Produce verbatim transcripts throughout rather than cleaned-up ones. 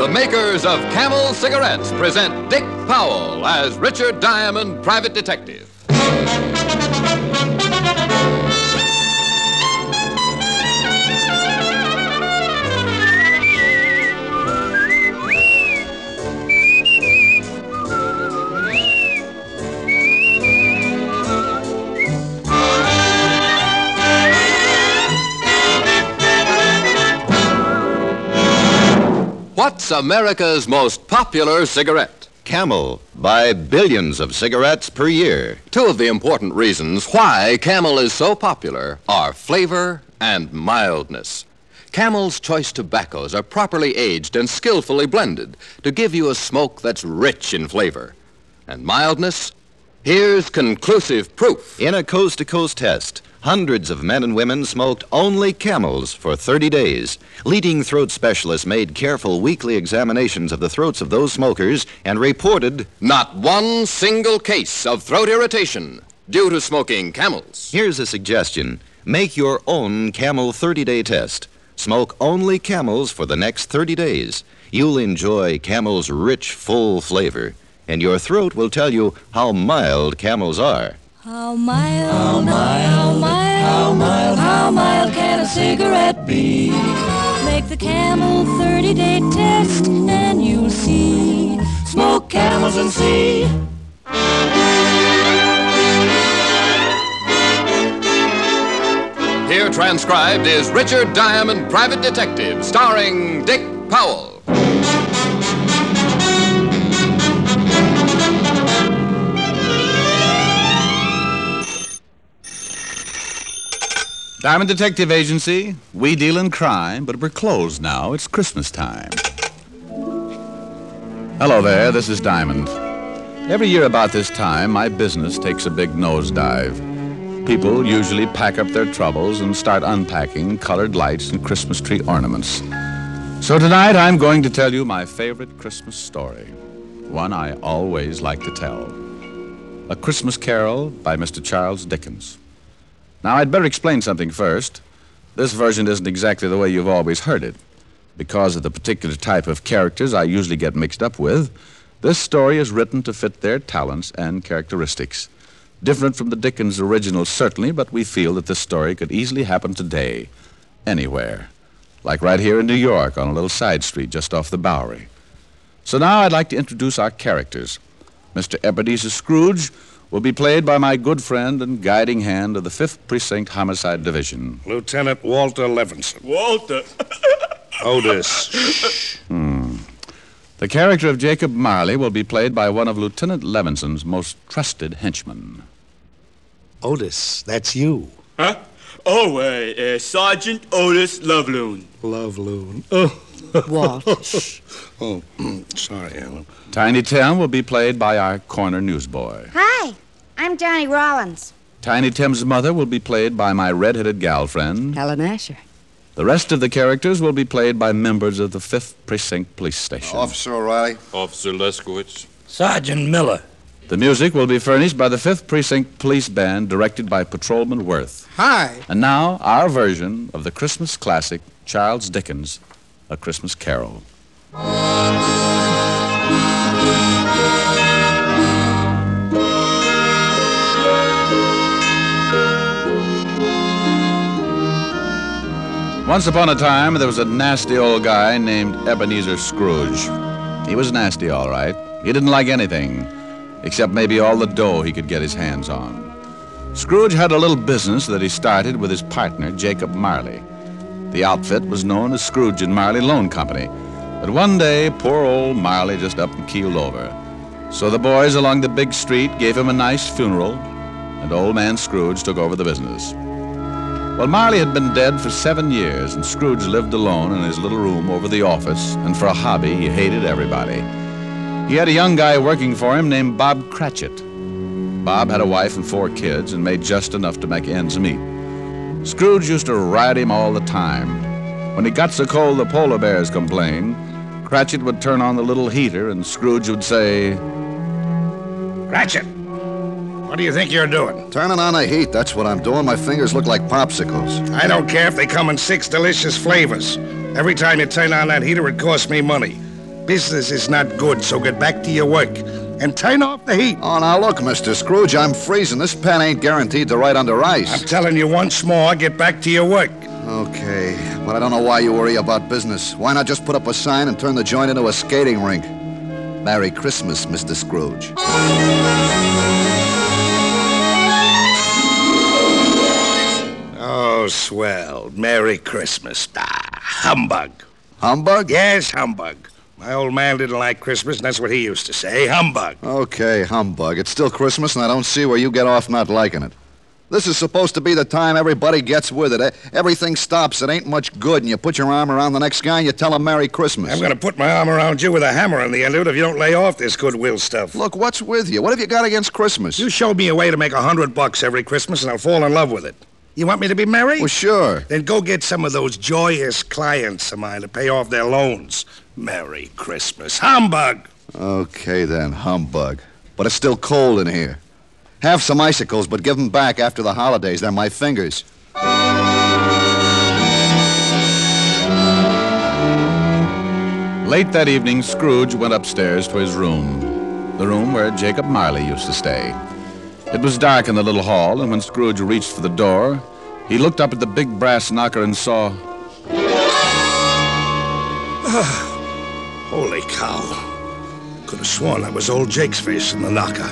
The makers of Camel cigarettes present Dick Powell as Richard Diamond, private detective. What's America's most popular cigarette? Camel. Buy billions of cigarettes per year. Two of the important reasons why Camel is so popular are flavor and mildness. Camel's choice tobaccos are properly aged and skillfully blended to give you a smoke that's rich in flavor. And mildness? Here's conclusive proof. In a coast-to-coast test, hundreds of men and women smoked only Camels for thirty days. Leading throat specialists made careful weekly examinations of the throats of those smokers and reported not one single case of throat irritation due to smoking Camels. Here's a suggestion. Make your own Camel thirty-day test. Smoke only Camels for the next thirty days. You'll enjoy Camel's rich, full flavor, and your throat will tell you how mild Camels are. How mild, how mild, how mild, how mild, how mild can a cigarette be? Make the Camel thirty-day test and you'll see. Smoke Camels and see. Here transcribed is Richard Diamond, private detective, starring Dick Powell. Diamond Detective Agency, we deal in crime, but we're closed now. It's Christmas time. Hello there, this is Diamond. Every year about this time, my business takes a big nosedive. People usually pack up their troubles and start unpacking colored lights and Christmas tree ornaments. So tonight, I'm going to tell you my favorite Christmas story, one I always like to tell. A Christmas Carol by Mister Charles Dickens. Now, I'd better explain something first. This version isn't exactly the way you've always heard it. Because of the particular type of characters I usually get mixed up with, this story is written to fit their talents and characteristics. Different from the Dickens original, certainly, but we feel that this story could easily happen today, anywhere. Like right here in New York on a little side street just off the Bowery. So now I'd like to introduce our characters. Mister Ebenezer Scrooge will be played by my good friend and guiding hand of the fifth Precinct Homicide Division, Lieutenant Walter Levinson. Walter. Otis. Hmm. The character of Jacob Marley will be played by one of Lieutenant Levinson's most trusted henchmen. Otis, that's you. Huh? Oh, uh, uh, Sergeant Otis Loveloon. Loveloon. Oh. Walt. Shh. Oh, sorry, Alan. Tiny Tim will be played by our corner newsboy. Hi, I'm Johnny Rollins. Tiny Tim's mother will be played by my red-headed gal friend, Helen Asher. The rest of the characters will be played by members of the fifth Precinct Police Station. Officer O'Reilly. Officer Leskowitz. Sergeant Miller. The music will be furnished by the fifth Precinct Police Band, directed by Patrolman Worth. Hi. And now, our version of the Christmas classic, Charles Dickens' A Christmas Carol. Once upon a time, there was a nasty old guy named Ebenezer Scrooge. He was nasty, all right. He didn't like anything, except maybe all the dough he could get his hands on. Scrooge had a little business that he started with his partner, Jacob Marley. The outfit was known as Scrooge and Marley Loan Company. But one day, poor old Marley just up and keeled over. So the boys along the big street gave him a nice funeral, and old man Scrooge took over the business. Well, Marley had been dead for seven years, and Scrooge lived alone in his little room over the office, and for a hobby, he hated everybody. He had a young guy working for him named Bob Cratchit. Bob had a wife and four kids and made just enough to make ends meet. Scrooge used to ride him all the time. When he got so cold the polar bears complained, Cratchit would turn on the little heater, and Scrooge would say, Cratchit, what do you think you're doing? Turning on the heat, that's what I'm doing. My fingers look like popsicles. I don't care if they come in six delicious flavors. Every time you turn on that heater, it costs me money. Business is not good, so get back to your work. And turn off the heat. Oh, now look, Mister Scrooge, I'm freezing. This pen ain't guaranteed to write under ice. I'm telling you once more, get back to your work. Okay, but I don't know why you worry about business. Why not just put up a sign and turn the joint into a skating rink? Merry Christmas, Mister Scrooge. Oh, swell. Merry Christmas. Ah, humbug. Humbug? Yes, humbug. My old man didn't like Christmas, and that's what he used to say. Humbug. Okay, humbug. It's still Christmas, and I don't see where you get off not liking it. This is supposed to be the time everybody gets with it. Everything stops. It ain't much good, and you put your arm around the next guy and you tell him Merry Christmas. I'm going to put my arm around you with a hammer on the end of it if you don't lay off this goodwill stuff. Look, what's with you? What have you got against Christmas? You showed me a way to make a hundred bucks every Christmas, and I'll fall in love with it. You want me to be merry? Well, sure. Then go get some of those joyous clients of mine to pay off their loans. Merry Christmas. Humbug! Okay, then, humbug. But it's still cold in here. Have some icicles, but give them back after the holidays. They're my fingers. Late that evening, Scrooge went upstairs to his room, the room where Jacob Marley used to stay. It was dark in the little hall, and when Scrooge reached for the door, he looked up at the big brass knocker and saw... Holy cow. Could have sworn that was old Jake's face in the knocker.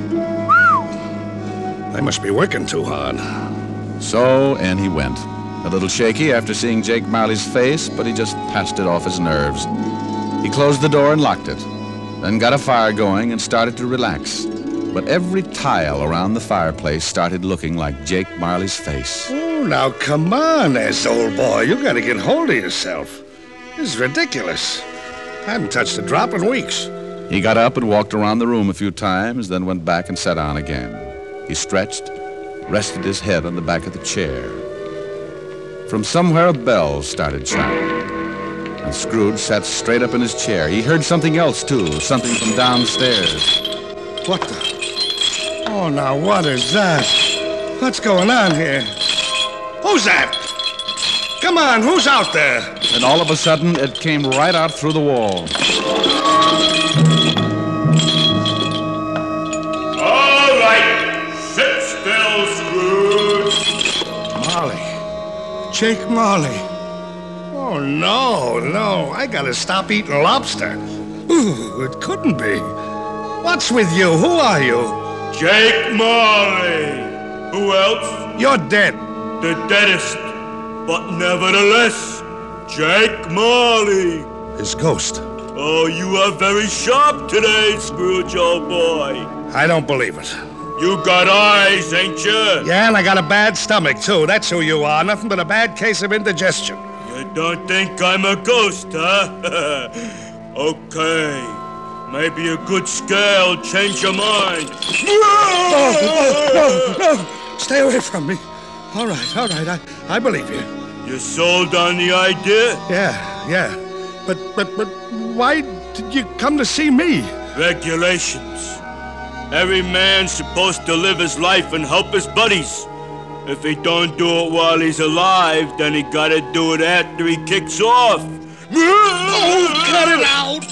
They must be working too hard. So in he went, a little shaky after seeing Jake Marley's face, but he just passed it off his nerves. He closed the door and locked it, then got a fire going and started to relax. But every tile around the fireplace started looking like Jake Marley's face. Oh, now come on, S, old boy. You gotta get hold of yourself. This is ridiculous. I haven't touched a drop in weeks. He got up and walked around the room a few times, then went back and sat down again. He stretched, rested his head on the back of the chair. From somewhere a bell started chiming, and Scrooge sat straight up in his chair. He heard something else, too, something from downstairs. What the... Oh, now, what is that? What's going on here? Who's that? Come on, who's out there? And all of a sudden, it came right out through the wall. All right, sit still, Scrooge. Marley. Jake Marley. Oh, no, no. I gotta stop eating lobster. Ooh, it couldn't be. What's with you? Who are you? Jake Marley. Who else? You're dead. The deadest. But nevertheless, Jake Marley. His ghost. Oh, you are very sharp today, Scrooge, old boy. I don't believe it. You got eyes, ain't you? Yeah, and I got a bad stomach, too. That's who you are. Nothing but a bad case of indigestion. You don't think I'm a ghost, huh? Okay. Maybe a good scale change your mind. No, no, no, no. Stay away from me. All right, all right. I, I believe you. You sold on the idea? Yeah, yeah. But, but, but why did you come to see me? Regulations. Every man's supposed to live his life and help his buddies. If he don't do it while he's alive, then he gotta do it after he kicks off. Oh, cut it out!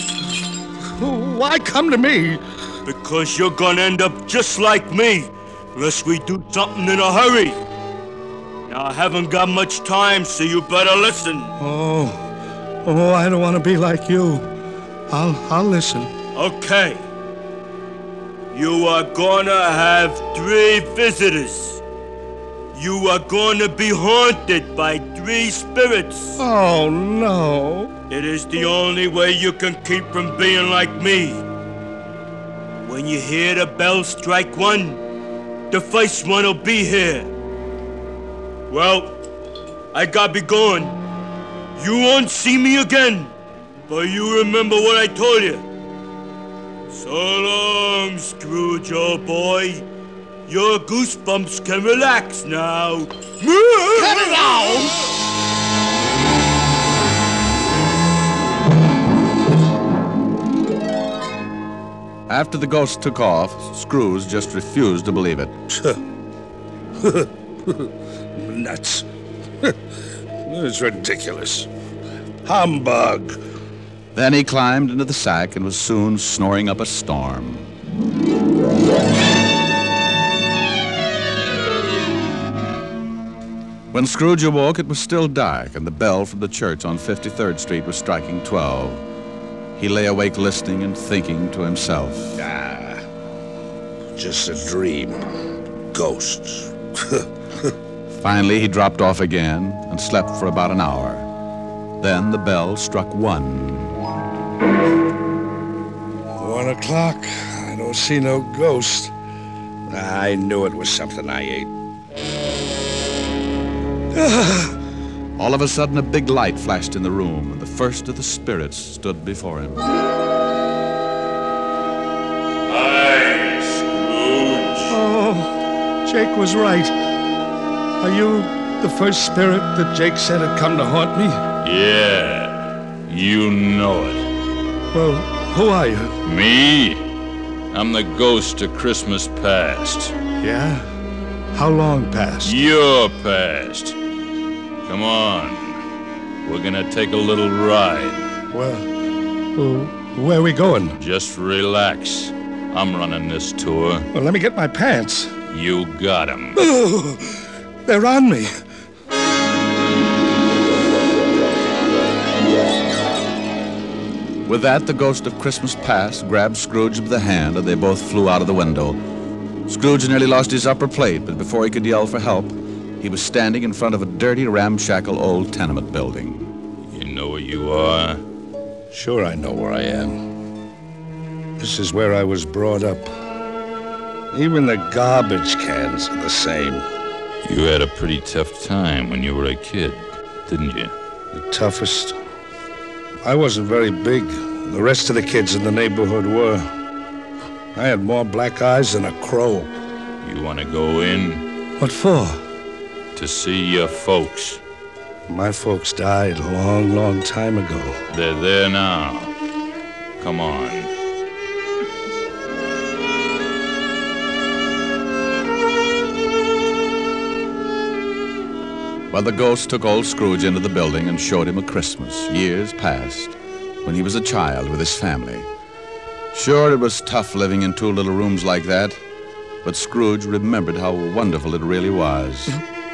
Why come to me? Because you're gonna end up just like me, unless we do something in a hurry. Now, I haven't got much time, so you better listen. Oh, oh, I don't want to be like you. I'll, I'll listen. Okay. You are gonna have three visitors. You are gonna be haunted by three spirits. Oh, no. It is the only way you can keep from being like me. When you hear the bell strike one, the first one will be here. Well, I gotta be going. You won't see me again, but you remember what I told you. So long, Scrooge, old boy. Your goosebumps can relax now. Cut it out! After the ghost took off, Scrooge just refused to believe it. Nuts. It's ridiculous. Humbug. Then he climbed into the sack and was soon snoring up a storm. When Scrooge awoke, it was still dark, and the bell from the church on fifty-third Street was striking twelve. He lay awake listening and thinking to himself. Ah, just a dream. Ghosts. Finally, he dropped off again and slept for about an hour. Then the bell struck one. One o'clock. I don't see no ghost. I knew it was something I ate. All of a sudden, a big light flashed in the room, and the first of the spirits stood before him. Hi, Scrooge. Oh, Jake was right. Are you the first spirit that Jake said had come to haunt me? Yeah, you know it. Well, who are you? Me? I'm the ghost of Christmas past. Yeah? How long past? Your past. Come on. We're gonna take a little ride. Well, well, where are we going? Just relax. I'm running this tour. Well, let me get my pants. You got 'em. Oh, they're on me. With that, the ghost of Christmas past grabbed Scrooge by the hand, and they both flew out of the window. Scrooge nearly lost his upper plate, but before he could yell for help, he was standing in front of a dirty, ramshackle old tenement building. You know where you are? Sure, I know where I am. This is where I was brought up. Even the garbage cans are the same. You had a pretty tough time when you were a kid, didn't you? The toughest? I wasn't very big. The rest of the kids in the neighborhood were. I had more black eyes than a crow. You want to go in? What for? To see your folks. My folks died a long, long time ago. They're there now. Come on. Well, the ghost took old Scrooge into the building and showed him a Christmas, years past, when he was a child with his family. Sure, it was tough living in two little rooms like that, but Scrooge remembered how wonderful it really was.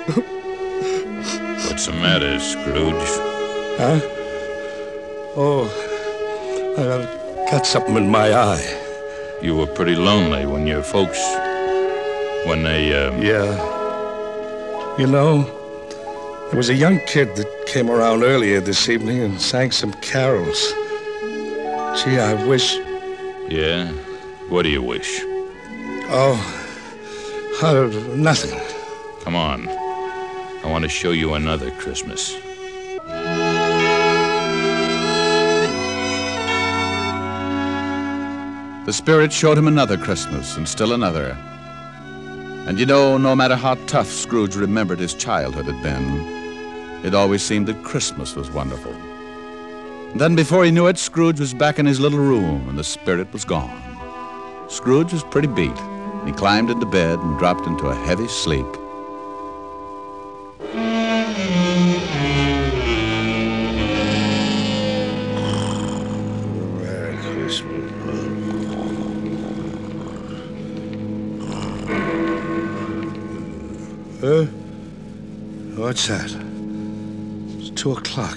What's the matter, Scrooge? Huh? Oh, I've got something in my eye. You were pretty lonely when your folks... when they, um... Yeah. You know, there was a young kid that came around earlier this evening and sang some carols. Gee, I wish... Yeah? What do you wish? Oh, uh, nothing. Come on. I want to show you another Christmas. The spirit showed him another Christmas, and still another. And you know, no matter how tough Scrooge remembered his childhood had been, it always seemed that Christmas was wonderful. Then before he knew it, Scrooge was back in his little room, and the spirit was gone. Scrooge was pretty beat. He climbed into bed and dropped into a heavy sleep. Merry Christmas. Huh? What's that? It's two o'clock.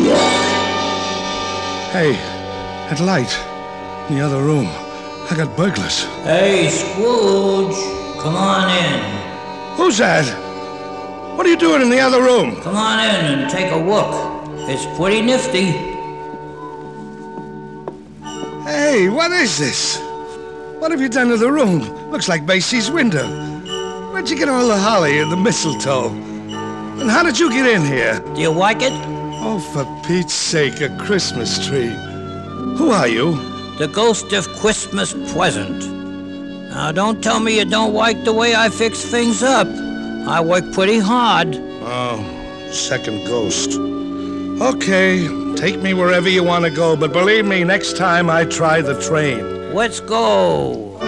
Hey, that light in the other room. I got burglars. Hey, Scrooge, come on in. Who's that? What are you doing in the other room? Come on in and take a look. It's pretty nifty. Hey, what is this? What have you done to the room? Looks like Macy's window. Where'd you get all the holly and the mistletoe? And how did you get in here? Do you like it? Oh, for Pete's sake, a Christmas tree. Who are you? The ghost of Christmas present. Now, don't tell me you don't like the way I fix things up. I work pretty hard. Oh, second ghost. Okay, take me wherever you want to go, but believe me, next time I try the train. Let's go.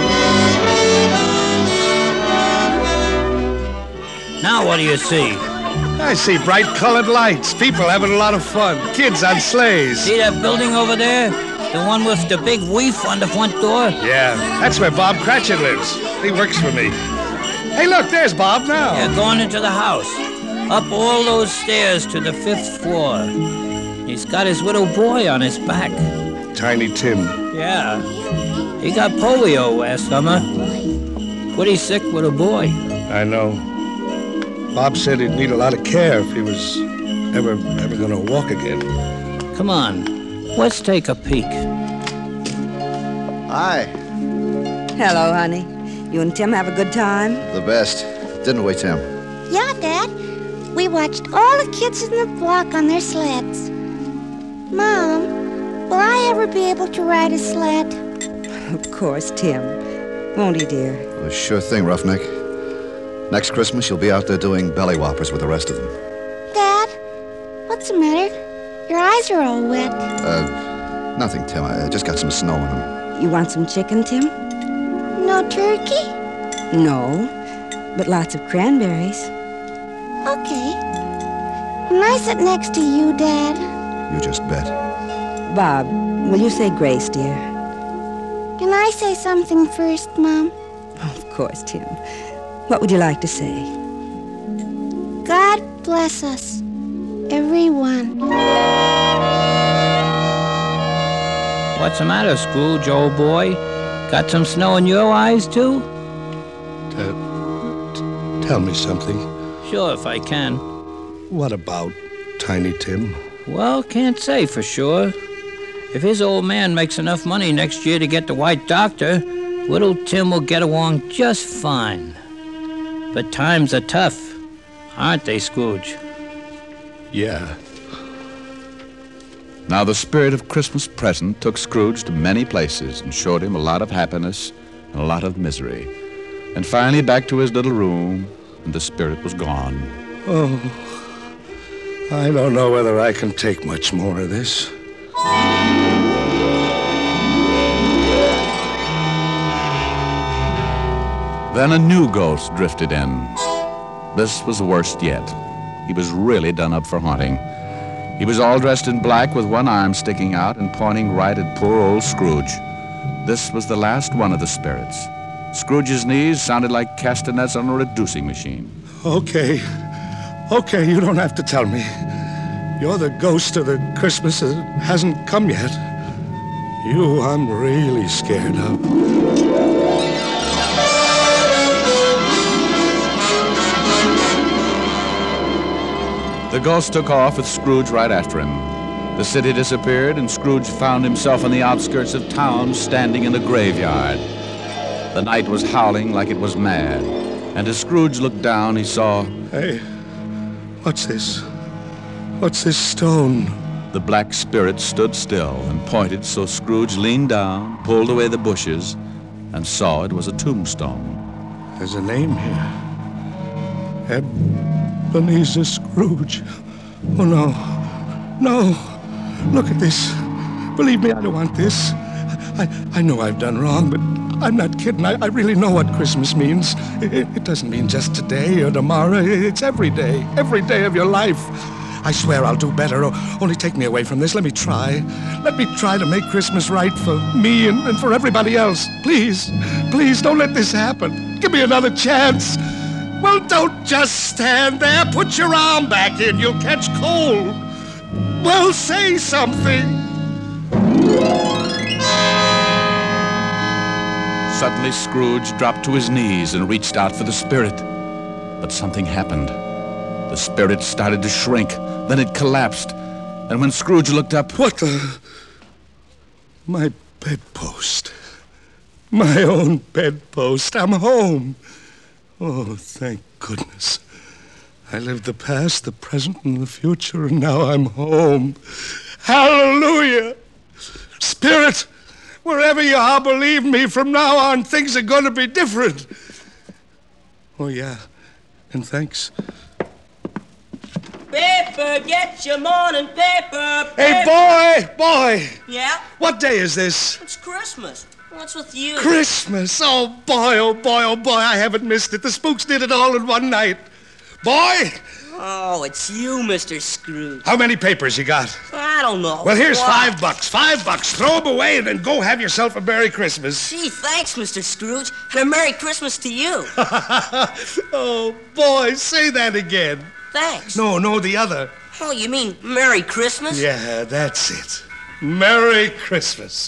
Now what do you see? I see bright colored lights, people having a lot of fun, kids on sleighs. See that building over there? The one with the big reef on the front door? Yeah, that's where Bob Cratchit lives. He works for me. Hey, look, there's Bob now. Yeah, going into the house. Up all those stairs to the fifth floor. He's got his little boy on his back. Tiny Tim. Yeah. He got polio last summer. Pretty sick little boy. I know. Bob said he'd need a lot of care if he was ever, ever gonna walk again. Come on, let's take a peek. Hi. Hello, honey. You and Tim have a good time? The best. Didn't we, Tim? Yeah, Dad. We watched all the kids in the block on their sleds. Mom, will I ever be able to ride a sled? Of course, Tim. Won't he, dear? Well, sure thing, Roughneck. Next Christmas, you'll be out there doing belly whoppers with the rest of them. Dad, what's the matter? Your eyes are all wet. Uh, nothing, Tim. I just got some snow in them. You want some chicken, Tim? No turkey? No, but lots of cranberries. Okay. Can I sit next to you, Dad? You just bet. Bob, will you say grace, dear? Can I say something first, Mom? Of course, Tim. What would you like to say? God bless us, everyone. What's the matter, Scrooge, old boy? Got some snow in your eyes, too? Uh, t- tell me something. Sure, if I can. What about Tiny Tim? Well, can't say for sure. If his old man makes enough money next year to get the white doctor, little Tim will get along just fine. But times are tough, aren't they, Scrooge? Yeah. Now, the spirit of Christmas present took Scrooge to many places and showed him a lot of happiness and a lot of misery. And finally back to his little room, and the spirit was gone. Oh, I don't know whether I can take much more of this. Then a new ghost drifted in. This was the worst yet. He was really done up for haunting. He was all dressed in black with one arm sticking out and pointing right at poor old Scrooge. This was the last one of the spirits. Scrooge's knees sounded like castanets on a reducing machine. Okay. Okay, you don't have to tell me. You're the ghost of the Christmas that hasn't come yet. You I'm really scared of. The ghost took off with Scrooge right after him. The city disappeared, and Scrooge found himself on the outskirts of town, standing in a graveyard. The night was howling like it was mad, and as Scrooge looked down, he saw... Hey, what's this? What's this stone? The black spirit stood still and pointed, so Scrooge leaned down, pulled away the bushes, and saw it was a tombstone. There's a name here. Ebenezer Scrooge. Oh, no. No. Look at this. Believe me, I don't want this. I, I know I've done wrong, but I'm not kidding. I, I really know what Christmas means. It, it doesn't mean just today or tomorrow. It's every day. Every day of your life. I swear I'll do better. Oh, only take me away from this. Let me try. Let me try to make Christmas right for me and, and for everybody else. Please. Please, don't let this happen. Give me another chance. Well, don't just stand there. Put your arm back in. You'll catch cold. Well, say something. Suddenly, Scrooge dropped to his knees and reached out for the spirit. But something happened. The spirit started to shrink. Then it collapsed. And when Scrooge looked up... What the... My bedpost. My own bedpost. I'm home. Oh, thank goodness. I lived the past, the present, and the future, and now I'm home. Hallelujah! Spirit, wherever you are, believe me, from now on, things are going to be different. Oh, yeah. And thanks. Paper, get your morning paper. paper. Hey, boy, boy. Yeah? What day is this? It's Christmas. What's with you? Christmas. Oh, boy, oh, boy, oh, boy, I haven't missed it. The spooks did it all in one night. Boy! Oh, it's you, Mister Scrooge. How many papers you got? I don't know. Well, here's What? five bucks. Five bucks. Throw them away and then go have yourself a Merry Christmas. Gee, thanks, Mister Scrooge. And a Merry Christmas to you. Oh, boy, say that again. Thanks. No, no, the other. Oh, you mean Merry Christmas? Yeah, that's it. Merry Christmas.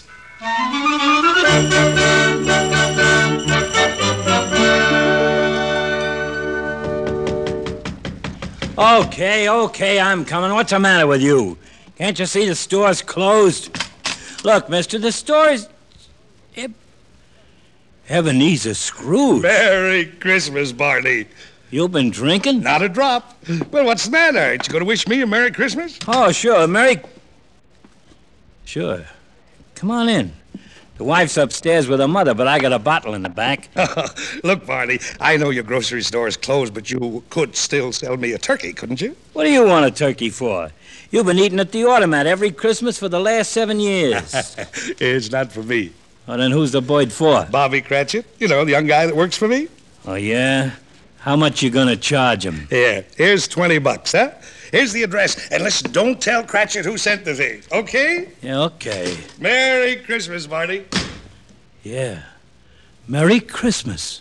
Okay, okay, I'm coming. What's the matter with you? Can't you see the store's closed? Look, mister, the store's... Eb- Ebenezer Scrooge. Merry Christmas, Barney. You've been drinking? Not a drop. Well, what's the matter? Ain't you going to wish me a Merry Christmas? Oh, sure, Merry... Sure. Come on in. The wife's upstairs with her mother, but I got a bottle in the back. Look, Barney, I know your grocery store is closed, but you could still sell me a turkey, couldn't you? What do you want a turkey for? You've been eating at the automat every Christmas for the last seven years. It's not for me. Well, then who's the bird for? Bobby Cratchit, you know, the young guy that works for me. Oh, yeah? How much you gonna charge him? Yeah, here's twenty bucks, huh? Here's the address. And listen, don't tell Cratchit who sent the things, okay? Yeah, okay. Merry Christmas, Barney. Yeah. Merry Christmas.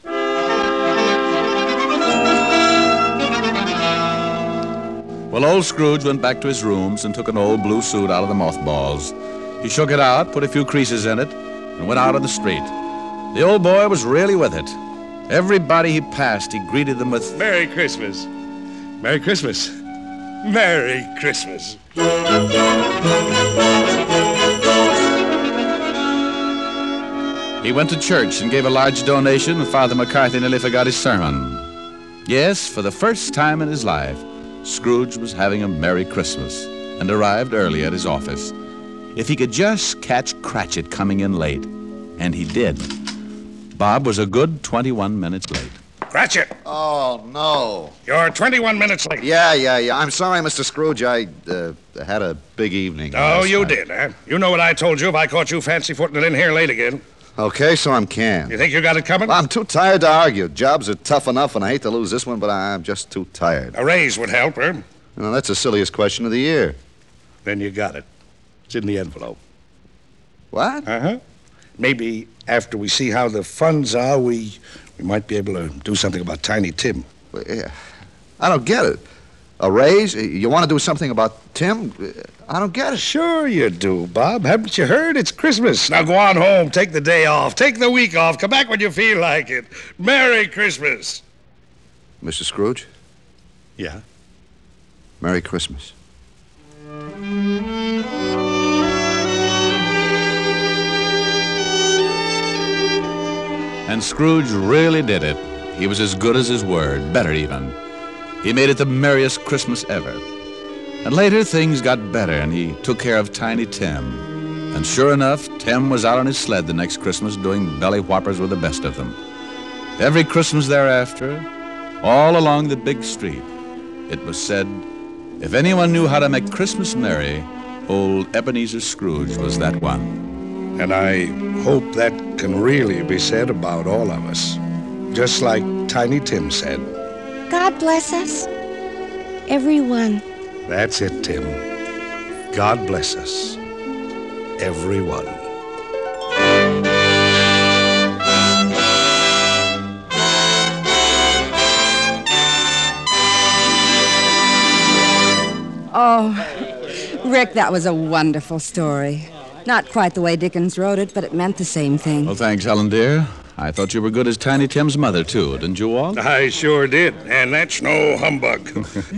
Well, old Scrooge went back to his rooms and took an old blue suit out of the mothballs. He shook it out, put a few creases in it, and went out on the street. The old boy was really with it. Everybody he passed, he greeted them with... Merry Christmas. Merry Christmas. Merry Christmas. He went to church and gave a large donation, and Father McCarthy nearly forgot his sermon. Yes, for the first time in his life, Scrooge was having a Merry Christmas and arrived early at his office. If he could just catch Cratchit coming in late, and he did. Bob was a good twenty-one minutes late. Cratchit! Oh, no. You're twenty-one minutes late. Yeah, yeah, yeah. I'm sorry, Mister Scrooge. I uh, had a big evening. Oh, last you night. did, huh? You know what I told you if I caught you fancy-footing it in here late again. Okay, so I'm canned. You think you got it coming? Well, I'm too tired to argue. Jobs are tough enough, and I hate to lose this one, but I'm just too tired. A raise would help, huh? Well, that's the silliest question of the year. Then you got it. It's in the envelope. What? Uh-huh. Maybe after we see how the funds are, we we might be able to do something about Tiny Tim. Well, yeah. I don't get it. A raise? You want to do something about Tim? I don't get it. Sure you do, Bob. Haven't you heard? It's Christmas. Now go on home, take the day off, take the week off, come back when you feel like it. Merry Christmas. Mister Scrooge? Yeah? Merry Christmas. And Scrooge really did it. He was as good as his word, better even. He made it the merriest Christmas ever. And later, things got better, and he took care of Tiny Tim. And sure enough, Tim was out on his sled the next Christmas doing belly whoppers with the best of them. Every Christmas thereafter, all along the big street, it was said, if anyone knew how to make Christmas merry, old Ebenezer Scrooge was that one. And I hope that can really be said about all of us. Just like Tiny Tim said. God bless us, everyone. That's it, Tim. God bless us, everyone. Oh, Rick, that was a wonderful story. Not quite the way Dickens wrote it, but it meant the same thing. Well, thanks, Helen, dear. I thought you were good as Tiny Tim's mother, too, didn't you, Walt? I sure did, and that's no humbug.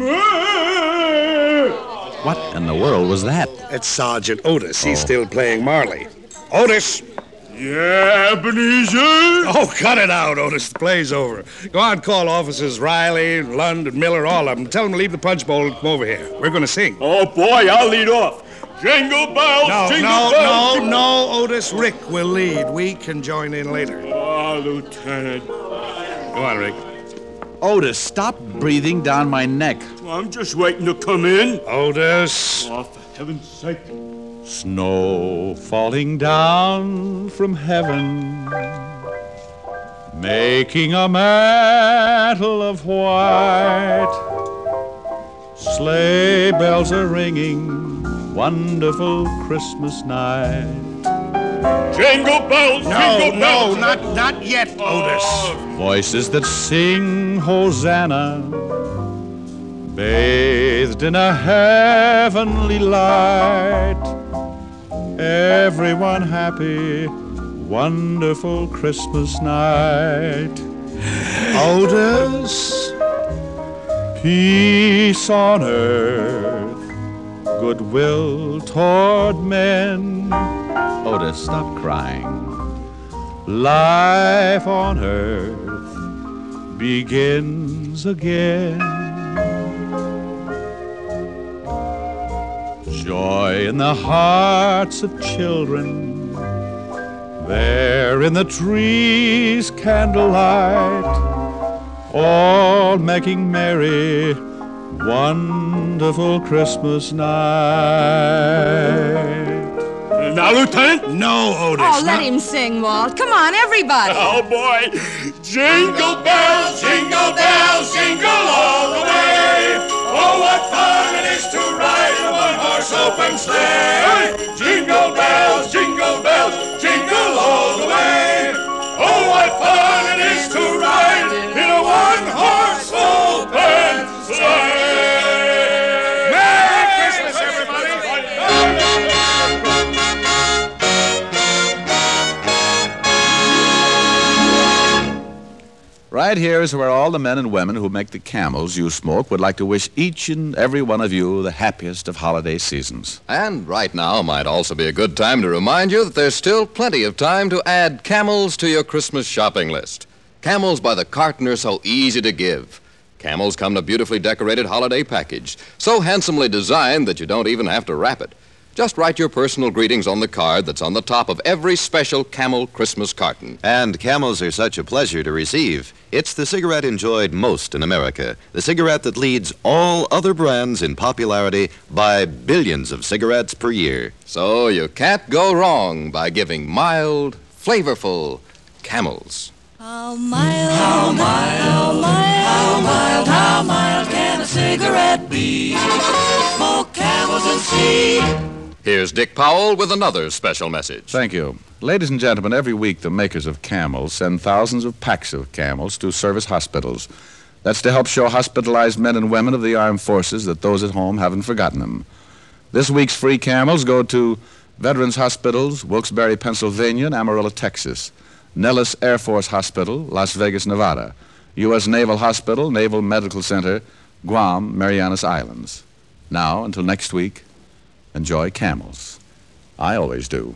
What in the world was that? It's Sergeant Otis. He's Oh. still playing Marley. Otis! Yeah, Ebenezer? Oh, cut it out, Otis. The play's over. Go on, call officers Riley, Lund, and Miller, all of them. Tell them to leave the punch bowl and come over here. We're going to sing. Oh, boy, I'll lead off. Jingle bells, No, jingle no, bells. no, no, Otis. Rick will lead. We can join in later. Oh, Lieutenant. Go on, Rick. Otis, stop breathing down my neck. I'm just waiting to come in. Otis. Oh, for heaven's sake. Snow falling down from heaven, making a mantle of white. Sleigh bells are ringing, wonderful Christmas night. Jingle bells, No, jingle no, bells. not, not yet, Otis. Voices that sing Hosanna, bathed in a heavenly light. Everyone happy, wonderful Christmas night. Otis? Peace on earth, goodwill toward men. Otis, stop crying. Life on earth begins again. Joy in the hearts of children, there in the trees candlelight, all making merry, wonderful Christmas night. Now, Lieutenant? No, Otis. Oh, let no. him sing, Walt. Come on, everybody. Oh, boy. Jingle bells, jingle bells, jingle all the way. Oh, what fun it is to ride in a one-horse open sleigh. Jingle bells, jingle bells, jingle all the way. Oh, what fun it is to ride in a one-horse open sleigh. Merry Christmas, everybody. Right here is where all the men and women who make the camels you smoke would like to wish each and every one of you the happiest of holiday seasons. And right now might also be a good time to remind you that there's still plenty of time to add Camels to your Christmas shopping list. Camels by the carton are so easy to give. Camels come in a beautifully decorated holiday package, so handsomely designed that you don't even have to wrap it. Just write your personal greetings on the card that's on the top of every special Camel Christmas carton. And Camels are such a pleasure to receive. It's the cigarette enjoyed most in America, the cigarette that leads all other brands in popularity by billions of cigarettes per year. So you can't go wrong by giving mild, flavorful Camels. How mild, how mild, how mild, how mild, how mild can a cigarette be? Smoke Camels and see. Here's Dick Powell with another special message. Thank you. Ladies and gentlemen, every week the makers of Camels send thousands of packs of Camels to service hospitals. That's to help show hospitalized men and women of the armed forces that those at home haven't forgotten them. This week's free Camels go to Veterans Hospitals, Wilkes-Barre, Pennsylvania, and Amarillo, Texas. Nellis Air Force Hospital, Las Vegas, Nevada. U S Naval Hospital, Naval Medical Center, Guam, Marianas Islands. Now, until next week, enjoy Camels. I always do.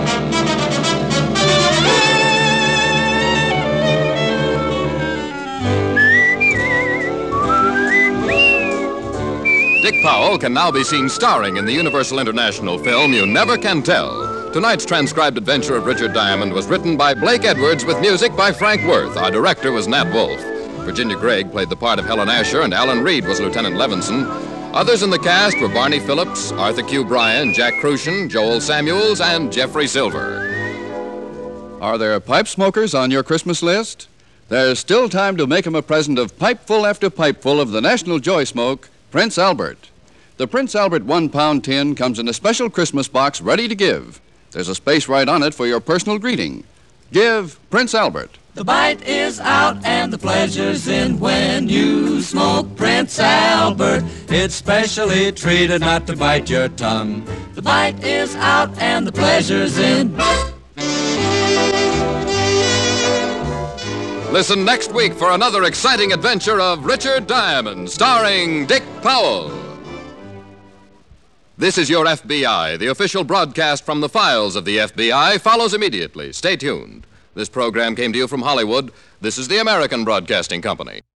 Dick Powell can now be seen starring in the Universal International film You Never Can Tell. Tonight's transcribed adventure of Richard Diamond was written by Blake Edwards with music by Frank Worth. Our director was Nat Wolfe. Virginia Gregg played the part of Helen Asher, and Alan Reed was Lieutenant Levinson. Others in the cast were Barney Phillips, Arthur Q. Bryan, Jack Crucian, Joel Samuels, and Jeffrey Silver. Are there pipe smokers on your Christmas list? There's still time to make them a present of pipeful after pipeful of the National Joy Smoke, Prince Albert. The Prince Albert one-pound tin comes in a special Christmas box ready to give. There's a space right on it for your personal greeting. Give Prince Albert. The bite is out and the pleasure's in when you smoke Prince Albert. It's specially treated not to bite your tongue. The bite is out and the pleasure's in. Listen next week for another exciting adventure of Richard Diamond, starring Dick Powell. This is your F B I. The official broadcast from the files of the F B I follows immediately. Stay tuned. This program came to you from Hollywood. This is the American Broadcasting Company.